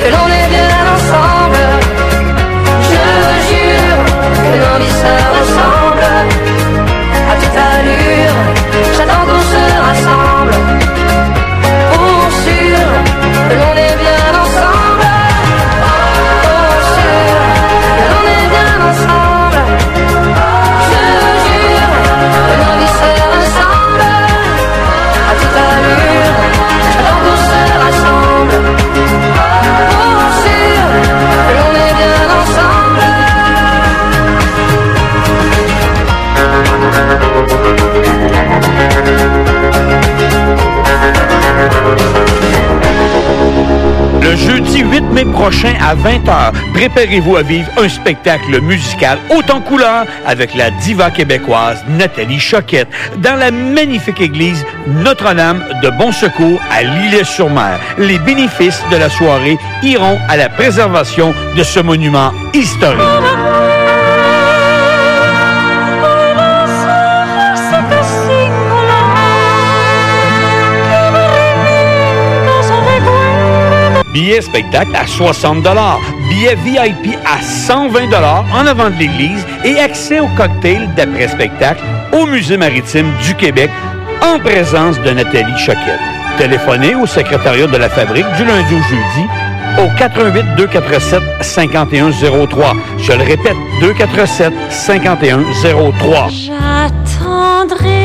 que l'on est bien ensemble. Je jure que nos vies se ressemblent à toute allure. J'attends qu'on se rassemble pour sûr que l'on est bien ensemble. Pour sûr que l'on est bien ensemble. Je jure que nos vies se ressemblent à toute allure. J'attends qu'on se rassemble pour sûr que l'on est bien ensemble. Le jeudi 8 mai prochain à 20h, préparez-vous à vivre un spectacle musical haut en couleur avec la diva québécoise Nathalie Choquette dans la magnifique église Notre-Dame de Bon Secours à L'Îlet-sur-Mer. Les bénéfices de la soirée iront à la préservation de ce monument historique. Billets spectacle à 60 $, billets VIP à 120 $ en avant de l'église et accès au cocktail d'après-spectacle au Musée maritime du Québec en présence de Nathalie Choquette. Téléphonez au secrétariat de la Fabrique du lundi au jeudi au 88 247 5103. Je le répète, 247 5103. J'attendrai.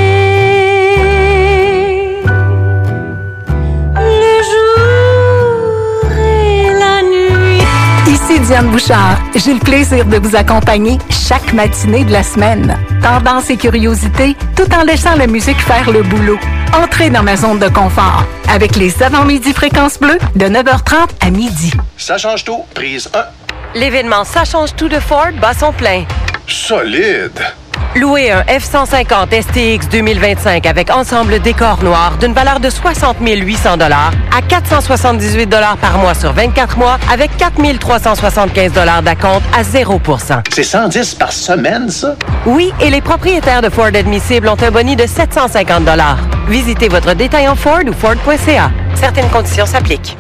Ici Diane Bouchard. J'ai le plaisir de vous accompagner chaque matinée de la semaine. Tendance et curiosité, tout en laissant la musique faire le boulot. Entrez dans ma zone de confort avec les avant-midi Fréquence Bleue de 9h30 à midi. Ça change tout. Prise 1. L'événement Ça change tout de Ford bat son plein. Solide. Louez un F-150 STX 2025 avec ensemble décor noir d'une valeur de 60 800 $ à 478 $ par mois sur 24 mois avec 4 375 $ d'acompte à 0%. C'est 110 par semaine, ça? Oui, et les propriétaires de Ford admissibles ont un boni de 750 $. Visitez votre détaillant Ford ou Ford.ca. Certaines conditions s'appliquent.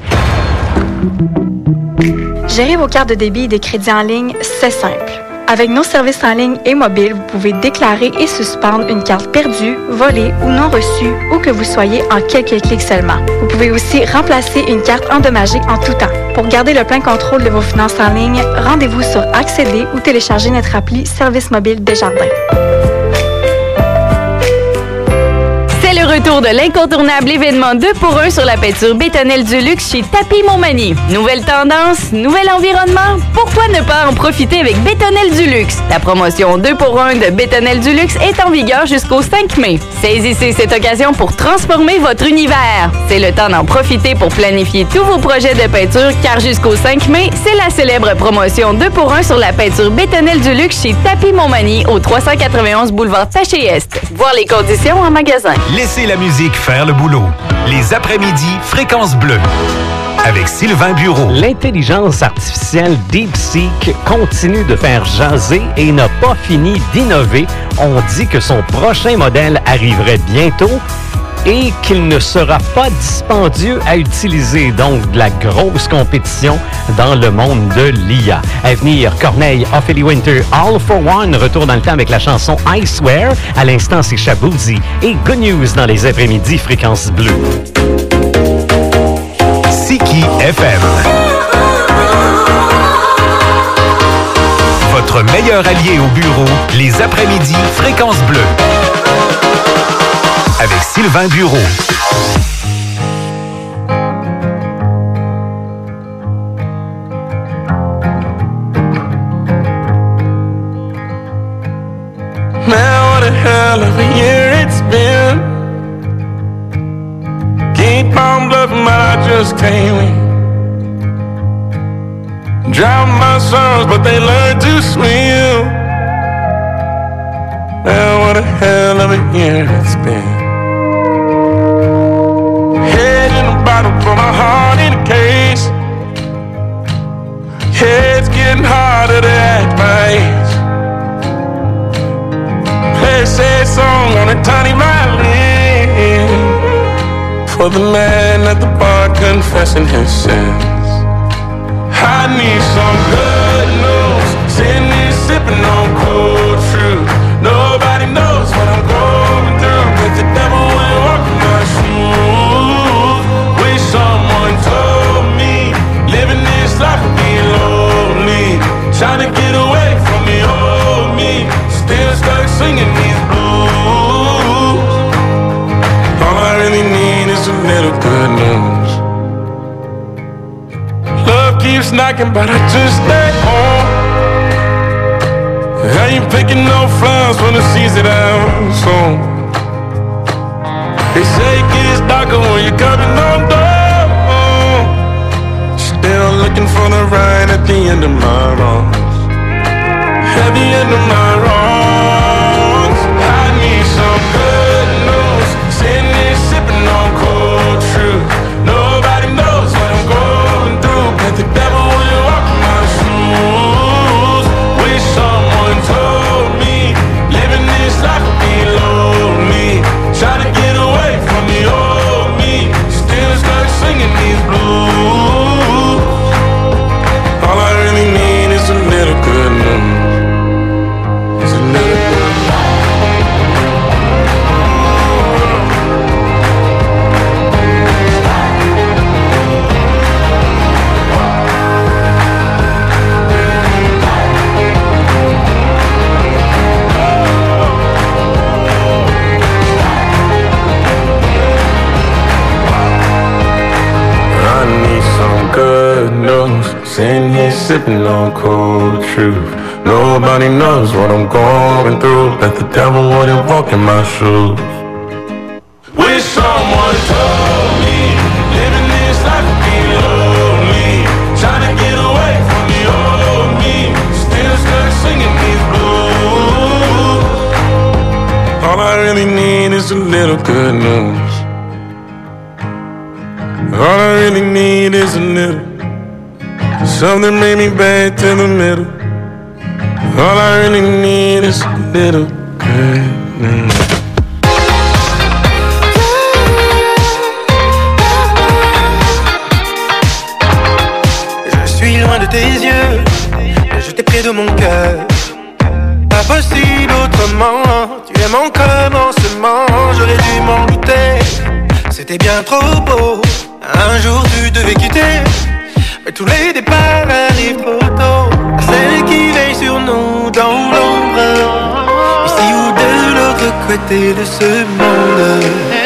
Gérer vos cartes de débit et de crédit en ligne, c'est simple. Avec nos services en ligne et mobiles, vous pouvez déclarer et suspendre une carte perdue, volée ou non reçue, où que vous soyez en quelques clics seulement. Vous pouvez aussi remplacer une carte endommagée en tout temps. Pour garder le plein contrôle de vos finances en ligne, rendez-vous sur Accéder ou téléchargez notre appli Service mobile Desjardins. C'est le retour de l'incontournable événement 2 pour 1 sur la peinture bétonnelle du luxe chez Tapis Montmagny. Nouvelle tendance, nouvel environnement, pourquoi ne pas en profiter avec Bétonnelle du luxe? La promotion 2 pour 1 de Bétonnelle du luxe est en vigueur jusqu'au 5 mai. Saisissez cette occasion pour transformer votre univers. C'est le temps d'en profiter pour planifier tous vos projets de peinture car jusqu'au 5 mai, c'est la célèbre promotion 2 pour 1 sur la peinture Bétonnelle du luxe chez Tapis Montmagny au 391 boulevard Taché-Est. Voir les conditions en magasin. Laissez la musique faire le boulot. Les après-midi, Fréquence Bleue. Avec Sylvain Bureau. L'intelligence artificielle DeepSeek continue de faire jaser et n'a pas fini d'innover. On dit que son prochain modèle arriverait bientôt et qu'il ne sera pas dispendieux à utiliser. Donc, de la grosse compétition dans le monde de l'IA. À venir, Corneille, Ophélie Winter, All for One, retour dans le temps avec la chanson I Swear. À l'instant, c'est Shaboozey et Good News dans les après-midi Fréquence Bleue. Siki FM. Votre meilleur allié au bureau, les après-midi Fréquence Bleue. Avec Sylvain Bureau. Man, what a hell of a year it's been. Keep on bluffing, but I just can't win. Drown my sons, but they learn to swim. Man, what a hell of a year it's been. Head in a bottle, put my heart in a case. Head's getting harder to act my age. Play a sad song on a tiny violin for the man at the bar confessing his sins. keeps knocking, but I just stay home. I ain't picking no flowers when the season out soon. They say it gets darker when you're coming on door. Still looking for the right at the end of my wrongs. At the end of my wrongs, I need some good news. Sitting here sipping on cold truth. Nobody knows what I'm going through, but the devil will walk in my shoes. Wish someone told me living this life would be lonely. Try to get away from the old me, still stuck singing these blues. All I really need is a little good news. Good news, sitting here sipping on cold truth. Nobody knows what I'm going through, but the devil wouldn't walk in my shoes. Wish someone told me living this life would be lonely. Trying to get away from the old me, still stuck singing these blues. All I really need is a little good news. All I really need is a little, something made me back to the middle. All I really need is a little good news. Je suis loin de tes yeux, je t'ai près de mon cœur. Pas possible autrement, tu es mon commencement. J'aurais dû m'en douter, c'était bien trop beau. Un jour tu devais quitter, mais tous les départs arrivent trop tôt. Celle qui veille sur nous dans l'ombre, ici ou de l'autre côté de ce monde.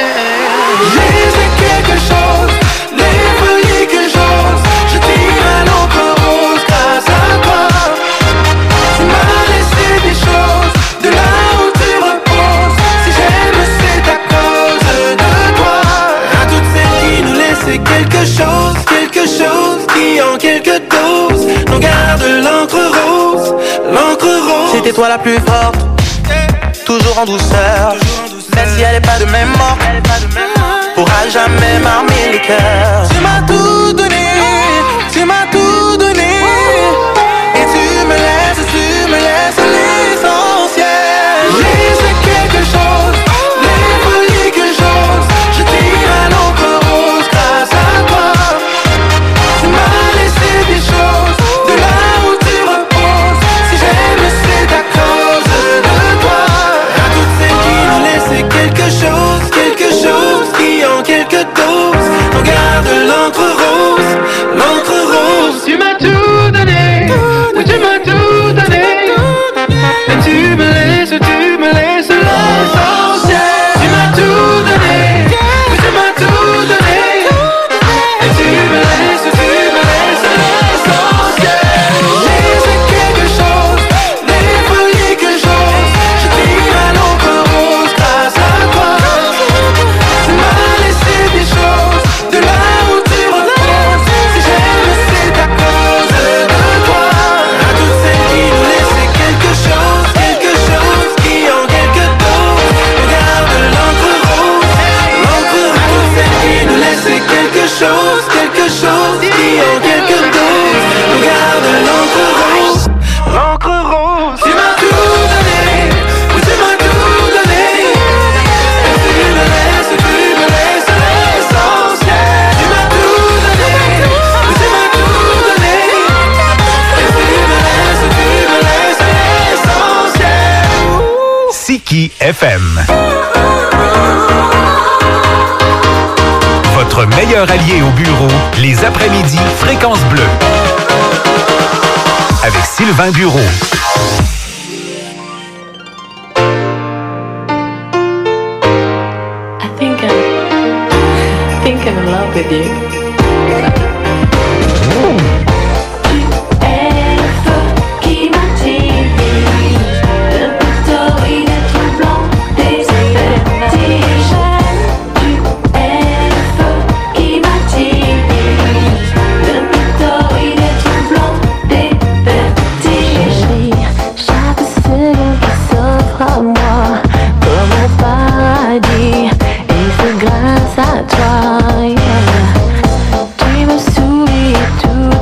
J'ai fait quelque chose, les folies que j'ose. Je tire à l'encre rose grâce à toi. Tu m'as laissé des choses, de là où tu reposes. Si j'aime c'est à cause de toi. À toutes celles qui nous laissent quelque chose qui en quelques doses nous garde l'encre rose, l'encre rose. C'était toi la plus forte, toujours en douceur. Même si elle est pas de même mort, pourra jamais m'armer les cœurs. Tu m'as tout donné, tu m'as tout donné, et tu me laisses l'essentiel. J'ai fait quelque chose, les folies que j'ose. Je tire à l'encre rose grâce à toi. Tu m'as laissé des choses, de là où tu reposes. Si j'aime c'est à cause de toi. À toutes celles qui nous laissent quelque chose qui en quelques doses nous garde l'encre rose, l'encre rose. Tu m'as tout donné, oui tu m'as tout donné, et tu me laisses l'essentiel. Tu m'as tout donné, oui tu m'as tout donné, et tu me laisses l'essentiel. J'ai fait quelque chose, les folies que j'ose. Je tire à l'encre rose grâce à toi. Tu m'as laissé des choses, de là où tu reposes. Si j'aime c'est à cause de toi. À toutes celles qui nous laissent quelque chose qui en quelques doses nous garde l'encre rose, l'encre rose. À toutes celles qui nous laissent quelque chose qui en quelques doses nous garde l'encre rose, l'encre rose. Tu m'as tout donné, oui tu m'as tout donné, et tu me laisses l'essentiel. Tu m'as tout donné, oui tu m'as tout donné, et tu me laisses l'essentiel. Siki FM. Votre meilleur allié au bureau, les après-midi Fréquence Bleue. Avec Sylvain Bureau. I think I'm in love with you.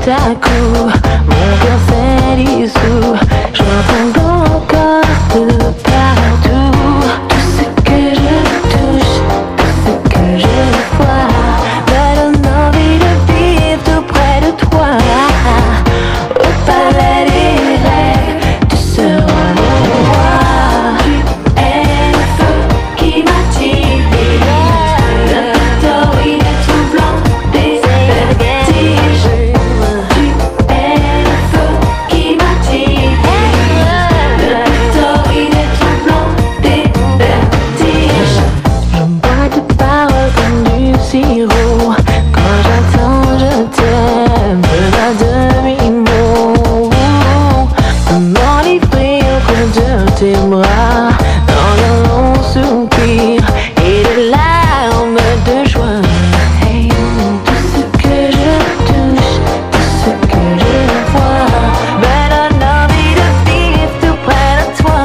tout à coup, mon cœur fait dissous. J'entends encore de partout tout ce que je touche, tout ce que je vois. Me donne envie de vivre tout près de toi. Au palais des rêves, tu seras mon roi. Tu es le feu qui m'attire. Le pétard est troublant des vertiges. Tu es le feu qui m'attire. Le pétard est troublant des vertiges. Je bois de paroles comme du sirop. Quand j'attends, je t'aime de ma demi-mot. M'enivrer au coin de tes bras, dans un long soupir et des larmes de joie. Hey, tout ce que je touche, tout ce que je vois, me donne envie de vivre tout près de toi.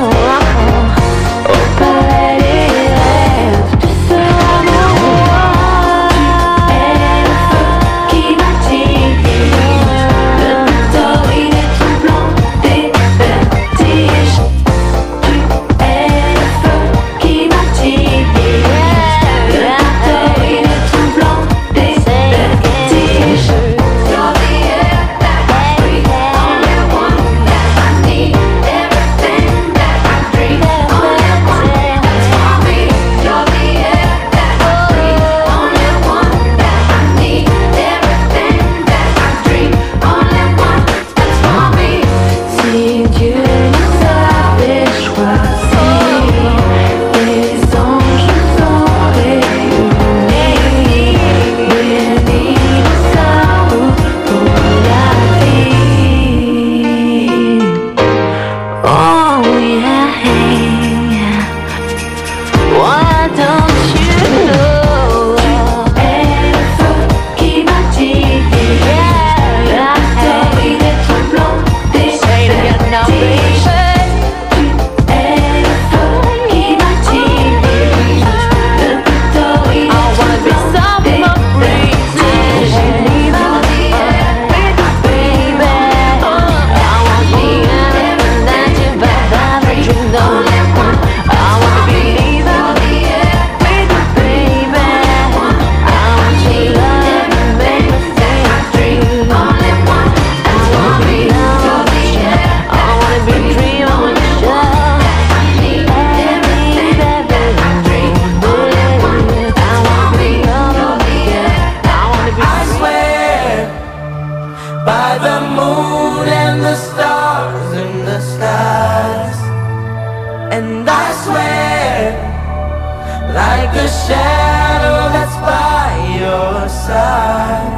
Au palais des rêves, tu seras mon roi. Tu es le feu qui m'attire. Le pétard est troublant des vertiges. Tu es le feu qui m'attire. Le pétard est troublant des vertiges. You're the air that I breathe, only one that I need. Everything that I dream, only one that's for me. You're the air that I breathe, only one that I need. Everything that I dream, only one that's for me. Si Dieu nous avait choisis, les anges nous ont réunis. Bénis nous amours pour la vie. Oh yeah, why don't you know? Tu es le feu qui m'attire. Le pétard est troublant des vertiges. Tu es le feu qui m'attire. Le pétard est troublant des vertiges. You're the air, baby. I want the everything that you've ever dreamed of. I wanna be you're the air, baby. I want your love and make me think I dream. Only one that's for me. You're the air, I wanna be dreaming with you. I need everything that I dream. Only one that's for me. You're the air, I wanna be. I swear by the moon and the stars in the skies, and I swear like a shadow that's by your side.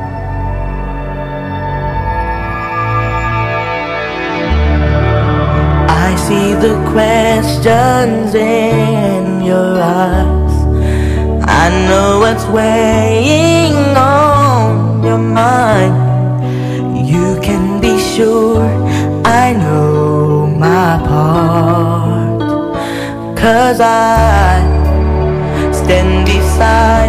I see the questions in your eyes. I know what's weighing on your mind. You can be sure I know my part, 'cause I stand beside